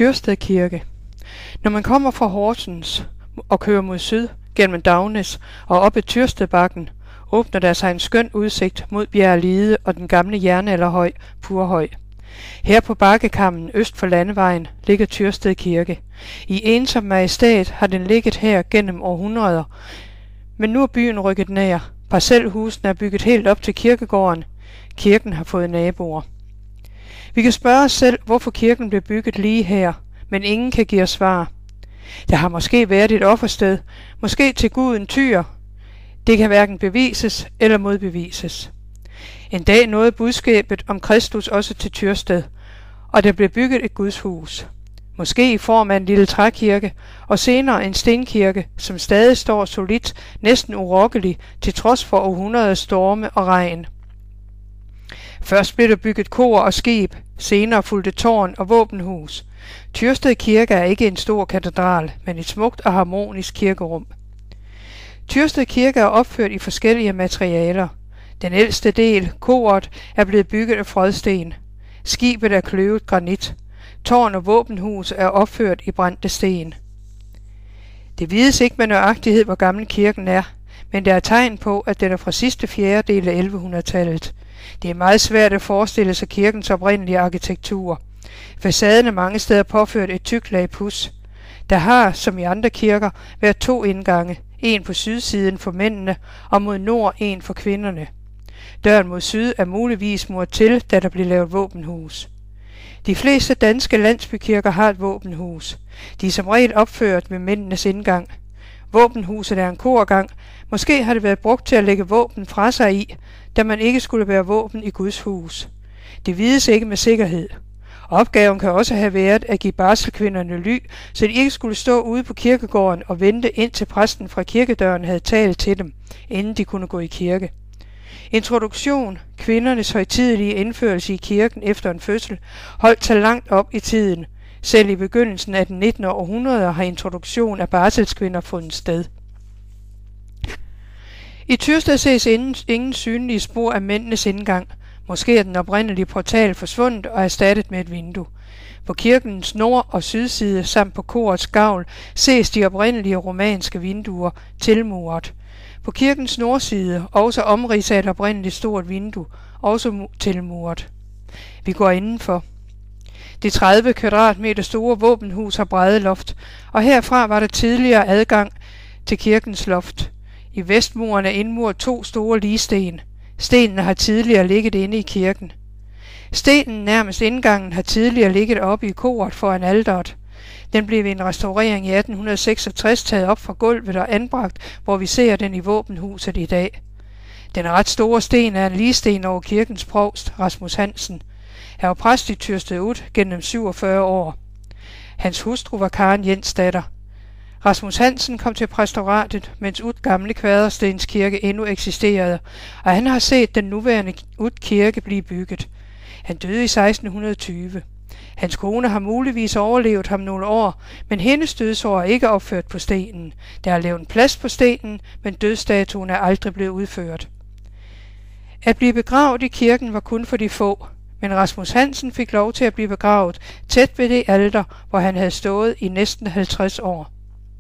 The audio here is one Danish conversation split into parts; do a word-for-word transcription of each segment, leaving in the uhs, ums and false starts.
Tyrsted Kirke. Når man kommer fra Horsens og kører mod syd gennem Dagnes og op ad Tyrstedbakken, åbner der sig en skøn udsigt mod Bjerre Lide og den gamle jernalderhøj Purhøj. Her på bakkekammen øst for landevejen ligger Tyrsted Kirke. I ensom majestæt har den ligget her gennem århundreder, men nu er byen rykket nær. Parcelhusene er bygget helt op til kirkegården. Kirken har fået naboer. Vi kan spørge os selv, hvorfor kirken blev bygget lige her, men ingen kan give os svar. Der har måske været et offersted, måske til guden Tyr. Det kan hverken bevises eller modbevises. En dag nåede budskabet om Kristus også til Tyrsted, og der blev bygget et gudshus. Måske i form af en lille trækirke, og senere en stenkirke, som stadig står solidt, næsten urokkelig, til trods for århundreders storme og regn. Først blev der bygget kor og skib, senere fulgte tårn og våbenhus. Tyrsted Kirke er ikke en stor katedral, men et smukt og harmonisk kirkerum. Tyrsted Kirke er opført i forskellige materialer. Den ældste del, koret, er blevet bygget af frødsten. Skibet er kløvet granit. Tårn og våbenhus er opført i brændte sten. Det vides ikke med nøjagtighed, hvor gammel kirken er, men der er tegn på, at den er fra sidste fjerdedel af elleve-hundredetallet. Det er meget svært at forestille sig kirkens oprindelige arkitektur. Facaden er mange steder påført et tykt lag puds. Der har, som i andre kirker, været to indgange, en på sydsiden for mændene og mod nord en for kvinderne. Døren mod syd er muligvis muret til, da der blev lavet våbenhus. De fleste danske landsbykirker har et våbenhus. De er som regel opført ved mændenes indgang. Våbenhuset er en korgang. Måske har det været brugt til at lægge våben fra sig i, da man ikke skulle bære våben i Guds hus. Det vides ikke med sikkerhed. Opgaven kan også have været at give barselkvinderne ly, så de ikke skulle stå ude på kirkegården og vente indtil præsten fra kirkedøren havde talt til dem, inden de kunne gå i kirke. Introduktion, kvindernes højtidelige indførelse i kirken efter en fødsel, holdt sig langt op i tiden. Selv i begyndelsen af den nittende århundrede har introduktion af barselskvinder fundet sted. I Tyrsted ses ingen, ingen synlige spor af mændenes indgang. Måske er den oprindelige portal forsvundet og erstattet med et vindue. På kirkens nord- og sydside samt på korets gavl ses de oprindelige romanske vinduer tilmuret. På kirkens nordside også omridset af et oprindeligt stort vindue, også tilmuret. Vi går indenfor. Det tredive kvadratmeter store våbenhus har bræddeloft, og herfra var der tidligere adgang til kirkens loft. I vestmuren er indmuret to store ligsten. Stenene har tidligere ligget inde i kirken. Stenen nærmest indgangen har tidligere ligget oppe i koret foran alteret. Den blev ved en restaurering i atten seksogtres taget op fra gulvet og anbragt, hvor vi ser den i våbenhuset i dag. Den ret store sten er en ligsten over kirkens provst, Rasmus Hansen. Han var præst i Tyrsted Ut gennem syvogfyrre år. Hans hustru var Karen Jensdatter. Rasmus Hansen kom til pastoratet, mens Ut gamle Kvaderstens kirke endnu eksisterede, og han har set den nuværende Ut kirke blive bygget. Han døde i seksten tyve. Hans kone har muligvis overlevet ham nogle år, men hendes dødsår er ikke opført på stenen. Der er lavet en plads på stenen, men dødsstatuen er aldrig blevet udført. At blive begravet i kirken var kun for de få, men Rasmus Hansen fik lov til at blive begravet tæt ved det alter, hvor han havde stået i næsten halvtreds år.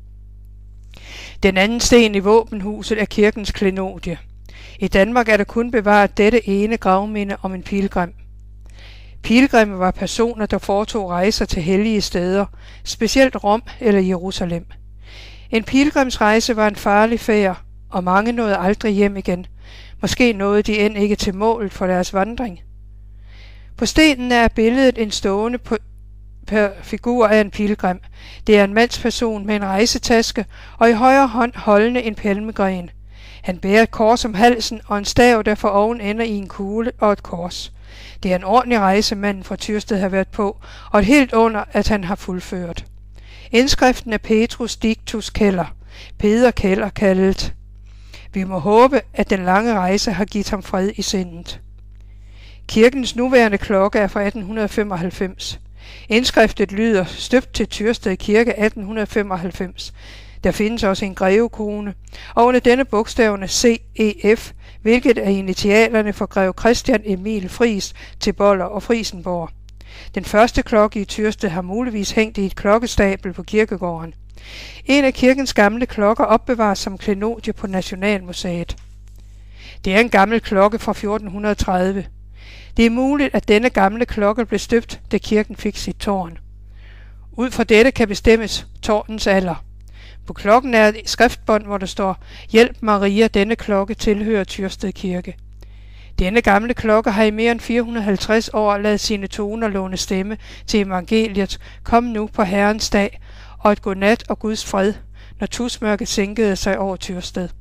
Den anden sten i våbenhuset er kirkens klenodie. I Danmark er der kun bevaret dette ene gravminde om en pilgrim. Pilgrimme var personer, der foretog rejser til hellige steder, specielt Rom eller Jerusalem. En pilgrimsrejse var en farlig færd, og mange nåede aldrig hjem igen. Måske nåede de end ikke til målet for deres vandring. På stenen er billedet en stående på per figur af en pilgrim. Det er en mandsperson med en rejsetaske og i højre hånd holdende en palmegren. Han bærer et kors om halsen og en stav, der for oven ender i en kugle og et kors. Det er en ordentlig rejse, manden fra Tyrsted har været på, og et helt under, at han har fuldført. Indskriften er Petrus Dictus Keller, Peder Keller kaldet. Vi må håbe, at den lange rejse har givet ham fred i sindet. Kirkens nuværende klokke er fra atten femoghalvfems. Indskriftet lyder støbt til Tyrsted Kirke atten femoghalvfems. Der findes også en grevekrone, og under denne bogstaverne C E F, hvilket er initialerne for grev Christian Emil Friis til Boller og Friesenborg. Den første klokke i Tyrsted har muligvis hængt i et klokkestabel på kirkegården. En af kirkens gamle klokker opbevares som klenodie på Nationalmuseet. Det er en gammel klokke fra fjorten tredive. Det er muligt, at denne gamle klokke blev støbt, da kirken fik sit tårn. Ud fra dette kan bestemmes tårnens alder. På klokken er et skriftbånd, hvor der står: Hjælp Maria, denne klokke tilhører Tyrsted Kirke. Denne gamle klokke har i mere end fire hundrede og halvtreds år ladet sine toner låne stemme til evangeliet: Kom nu på Herrens dag, og et godnat og Guds fred, når tusmørket sænkede sig over Tyrsted.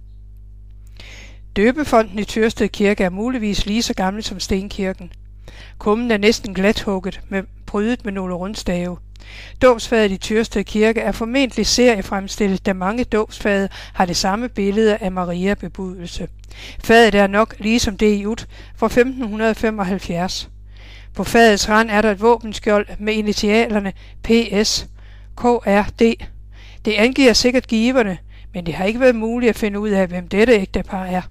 Døbefonten i Tyrsted Kirke er muligvis lige så gammel som stenkirken. Kummen er næsten glathugget, med prydet med nogle rundstave. Dåbsfadet i Tyrsted Kirke er formentlig seriefremstillet, da mange dåbsfade har det samme billede af Maria bebudelse. Fadet er nok ligesom det i Ut fra femten femoghalvfjerds. På fadets rand er der et våbenskjold med initialerne P S K R D. Det angiver sikkert giverne, men det har ikke været muligt at finde ud af, hvem dette ægtepar er.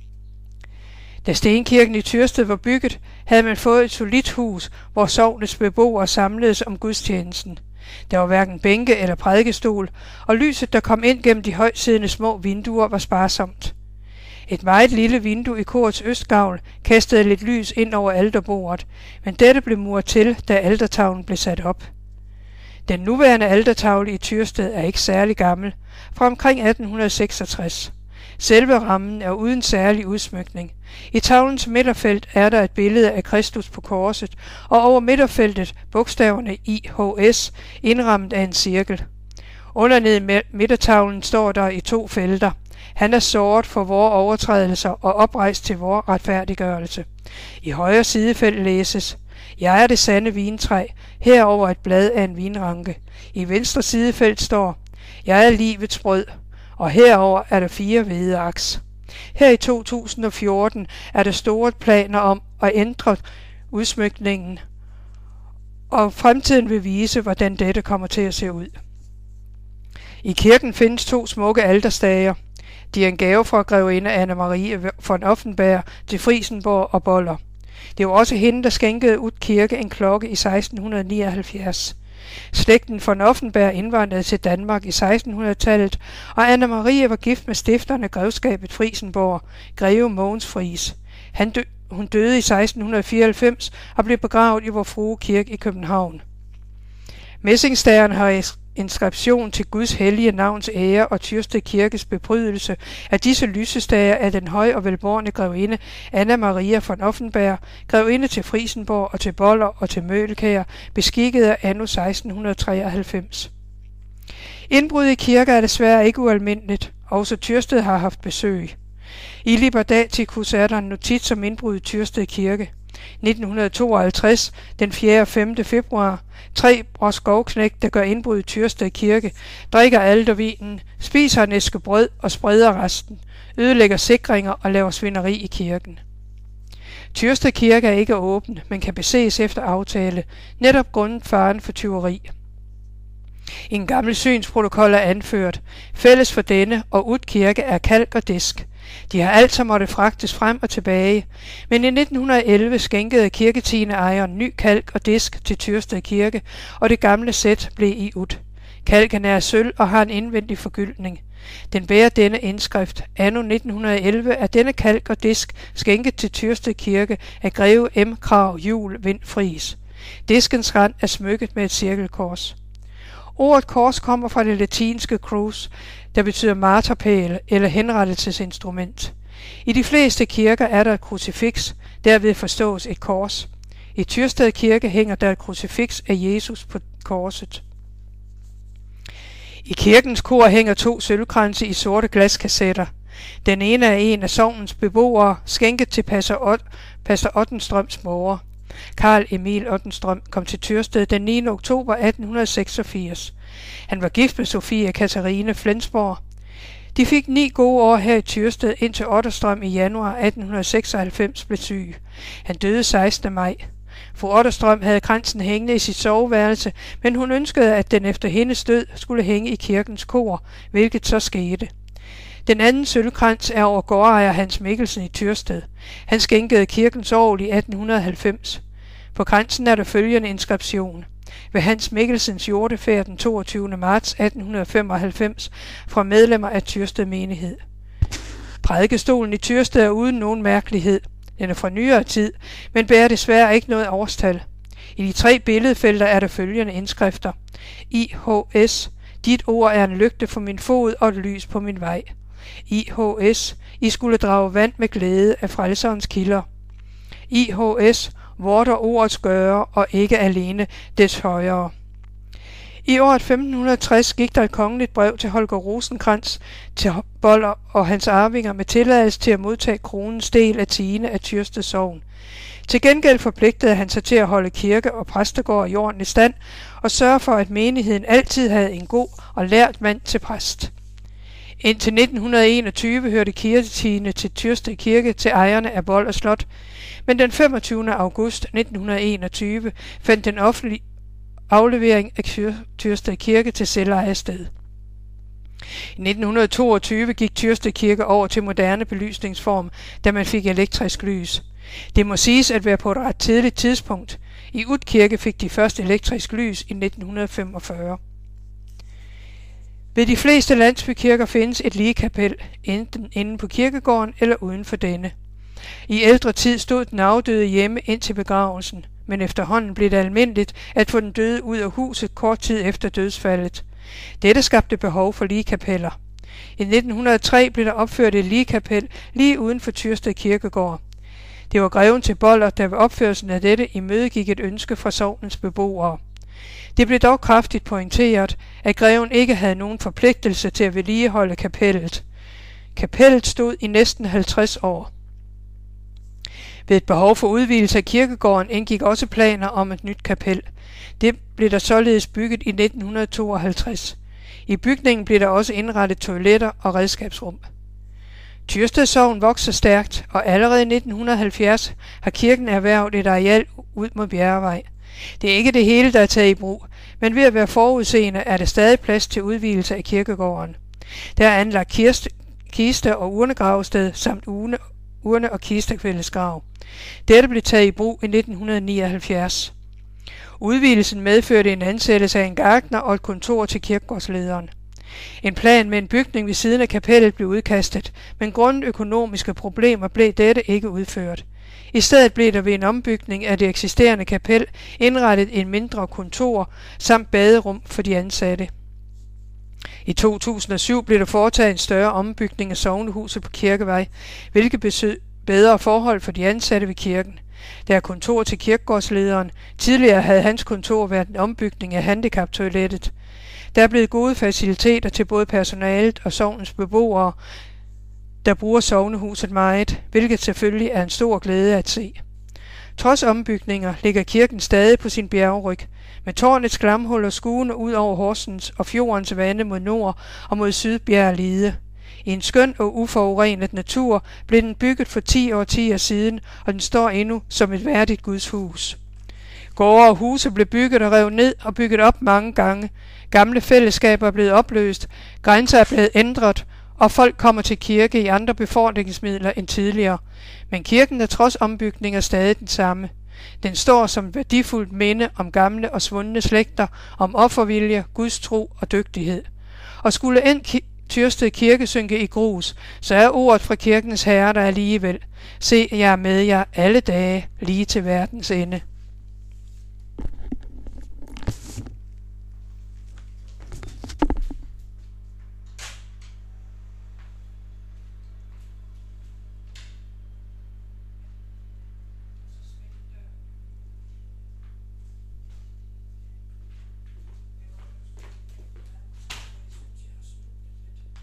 Da stenkirken i Tyrsted var bygget, havde man fået et solidt hus, hvor sognets beboere samledes om gudstjenesten. Der var hverken bænke eller prædikestol, og lyset, der kom ind gennem de højtsiddende små vinduer, var sparsomt. Et meget lille vindue i korets østgavl kastede lidt lys ind over alterbordet, men dette blev muret til, da altertavlen blev sat op. Den nuværende altertavle i Tyrsted er ikke særlig gammel, fra omkring atten seksogtres. Selve rammen er uden særlig udsmykning. I tavlens midterfelt er der et billede af Kristus på korset, og over midterfeltet bogstaverne I H S indrammet af en cirkel. Undernede midtertavlen står der i to felter: Han er såret for vore overtrædelser og oprejst til vor retfærdiggørelse. I højre sidefelt læses: Jeg er det sande vintræ, herover et blad af en vinranke. I venstre sidefelt står: Jeg er livets brød, og herover er der fire hvide aks. Her i to tusind og fjorten er der store planer om at ændre udsmykningen, og fremtiden vil vise, hvordan dette kommer til at se ud. I kirken findes to smukke alterstager. De er en gave fra grevinde Anne Marie von Offenberg til Friesenborg og Boller. Det var også hende, der skænkede Ut Kirke en klokke i seksten nioghalvfjerds. Slægten von Offenberg indvandrede til Danmark i sekstenhundredetallet, og Anne Marie var gift med stifteren af grevskabet Friesenborg, greve Mogens Friis. Han dø- hun døde i seksten fireoghalvfems og blev begravet i Vor Frue Kirke i København. Messingstageren har inskription til Guds hellige navns ære og Tyrsted Kirkes bebrydelse af disse lysestager af den høj og velborne grevinde Anna Maria von Offenberg, grevinde til Friesenborg og til Boller og til Møgelkær, beskikket af anno seksten treoghalvfems. Indbrud i kirker er desværre ikke ualmindeligt. Også Tyrsted har haft besøg. I Libertaticus er der en notits om indbrud i Tyrsted Kirke. nitten tooghalvtreds, den fjerde og femte februar, tre skovknægt, der gør indbrud i Tyrsted Kirke, drikker altervinen, spiser en æske brød og spreder resten, ødelægger sikringer og laver svineri i kirken. Tyrsted Kirke er ikke åben, men kan beses efter aftale, netop grundet faren for tyveri. I en gammel synsprotokol er anført: fælles for denne og Ut Kirke er kalk og disk. De har altså måtte fragtes frem og tilbage, men i nitten elleve skænkede kirketiendeejeren ny kalk og disk til Tyrsted Kirke, og det gamle sæt blev i Ut. Kalken er af sølv og har en indvendig forgyldning. Den bærer denne indskrift: anno nitten elleve er denne kalk og disk skænket til Tyrsted Kirke af greve M. Krag Juel Vind Friis. Diskens rand er smykket med et cirkelkors. Ordet kors kommer fra det latinske crus, der betyder marterpæl eller henrettelsesinstrument. I de fleste kirker er der et krucifiks, derved forstås et kors. I Tyrsted Kirke hænger der et krucifiks af Jesus på korset. I kirkens kor hænger to sølvkranse i sorte glaskassetter. Den ene er en af sognens beboere, skænket til pastor, Ot- pastor Ottenstrøms mor. Karl Emil Ottenstrøm kom til Tyrsted den niende oktober atten seksogfirs. Han var gift med Sophie Katarine Flensborg. De fik ni gode år her i Tyrsted, indtil Ottenstrøm i januar atten seksoghalvfems blev syg. Han døde sekstende maj. Fru Ottenstrøm havde kransen hængende i sit soveværelse, men hun ønskede, at den efter hendes død skulle hænge i kirkens kor, hvilket så skete. Den anden sølvkrans er over gårdejer Hans Mikkelsen i Tyrsted. Han skænkede kirkens orgel i atten halvfems. På kransen er der følgende inskription: ved Hans Mikkelsens hjortefærd den toogtyvende marts atten femoghalvfems fra medlemmer af Tyrsted menighed. Prædikestolen i Tyrsted er uden nogen mærkelighed. Den er fra nyere tid, men bærer desværre ikke noget årstal. I de tre billedfelter er der følgende indskrifter: I H S, dit ord er en lygte for min fod og et lys på min vej. I H S, I skulle drage vand med glæde af frelserens kilder. I H S, vort og ordets gøre, og ikke alene des højere. I året femten tres gik der et kongeligt brev til Holger Rosenkrantz til Boller og hans arvinger med tilladelse til at modtage kronens del af tiende af Tyrsted sogn. Til gengæld forpligtede han sig til at holde kirke og præstegård i ordentlig stand og sørge for, at menigheden altid havde en god og lært mand til præst. Indtil nitten enogtyve hørte kirketiende til Tyrsted Kirke til ejerne af Boller Slot, men den femogtyvende august nitten enogtyve fandt den offentlige aflevering af Tyrsted Kirke til selvejested. I nitten toogtyve gik Tyrsted Kirke over til moderne belysningsform, da man fik elektrisk lys. Det må siges at være på et ret tidligt tidspunkt. I Ud Kirke fik de første elektrisk lys i nitten femogfyrre. Ved de fleste landsbykirker findes et ligekapel, enten inde på kirkegården eller uden for denne. I ældre tid stod den afdøde hjemme indtil begravelsen, men efterhånden blev det almindeligt at få den døde ud af huset kort tid efter dødsfaldet. Dette skabte behov for ligekapeller. I nitten hundrede og tre blev der opført et ligekapel lige uden for Tyrsted Kirkegård. Det var greven til Boller, der ved opførelsen af dette imødegik et ønske fra sognens beboere. Det blev dog kraftigt pointeret, at greven ikke havde nogen forpligtelse til at vedligeholde kapellet. Kapellet stod i næsten halvtreds år. Ved et behov for udvidelse af kirkegården indgik også planer om et nyt kapel. Det blev der således bygget i nitten tooghalvtreds. I bygningen blev der også indrettet toiletter og redskabsrum. Tyrsted sogn vokser stærkt, og allerede i nitten halvfjerds har kirken erhvervet et areal ud mod Bjerrevej. Det er ikke det hele, der er taget i brug, men ved at være forudseende er der stadig plads til udvidelse af kirkegården. Der er anlagt kirste, kiste- og urnegravsted samt urne, urne- og kistekvældesgrav. Dette blev taget i brug i nitten nioghalvfjerds. Udvidelsen medførte en ansættelse af en gartner og et kontor til kirkegårdslederen. En plan med en bygning ved siden af kapellet blev udkastet, men grundet økonomiske problemer blev dette ikke udført. I stedet blev der ved en ombygning af det eksisterende kapel indrettet en mindre kontor samt baderum for de ansatte. I to tusind og syv blev der foretaget en større ombygning af sognehuset på Kirkevej, hvilket betød bedre forhold for de ansatte ved kirken. Der er kontor til kirkegårdslederen. Tidligere havde hans kontor været en ombygning af handicaptoilettet. Der er blevet gode faciliteter til både personalet og sognens beboere, der bruger sognehuset meget, hvilket selvfølgelig er en stor glæde at se. Trods ombygninger ligger kirken stadig på sin bjergryg, med tårnets glamhuller skuende ud over Horsens og fjordens vande mod nord og mod syd Bjerre Lide. I en skøn og uforurenet natur blev den bygget for ti årtier siden, og den står endnu som et værdigt gudshus. Gårde og huse blev bygget og revet ned og bygget op mange gange. Gamle fællesskaber er blevet opløst, grænser er blevet ændret, og folk kommer til kirke i andre befordringsmidler end tidligere. Men kirken er trods ombygninger stadig den samme. Den står som et værdifuldt minde om gamle og svundne slægter, om offervilje, gudstro og dygtighed. Og skulle end ki- Tyrsted Kirke synke i grus, så er ordet fra kirkens herre der alligevel: se, jeg er med jer alle dage, lige til verdens ende.